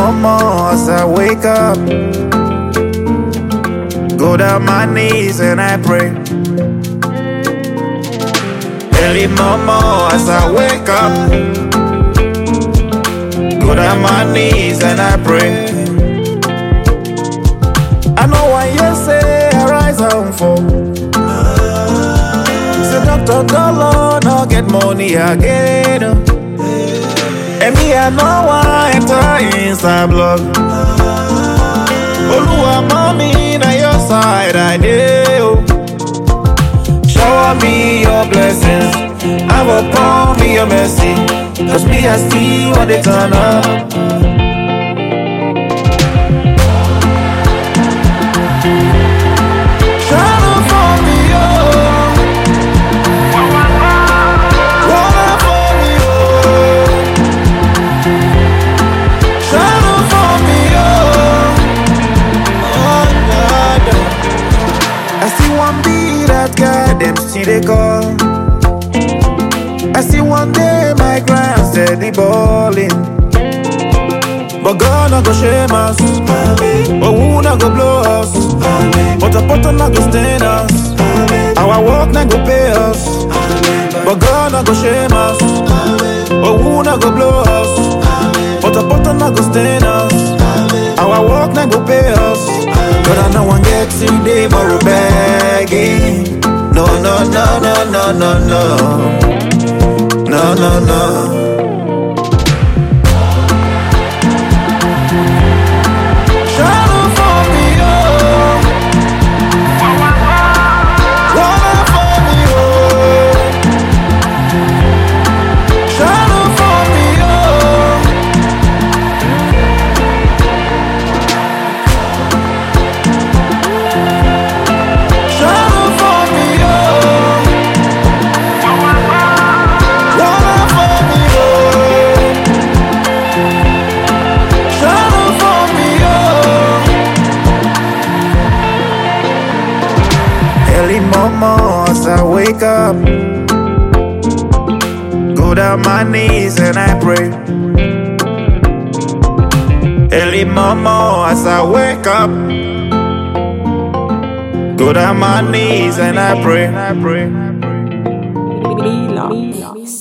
mama as I wake up, go down my knees and I pray. Early mama as I wake up, go down my knees and I pray. I know why you say I rise and fall. Say Dr. Dollar no get money again. And me I know why enter inside blood. Oluwa mommy na your side I do. Shower me your blessings, have upon me your mercy. Cause me I still want to turn up. Them see they call. I see one day my grind steady balling. But God not go shame us, but who not go blow us, but a button not go stain us. Our work not go pay us, but God not go shame us, but who not go blow us, but a button not go stain us. Our work not go pay us. But I know one get today more begging. No, no, no, no, no, no, no. No, no, no. Mama, as I wake up, go down my knees and I pray. Early mama, as I wake up, go down my knees and I pray.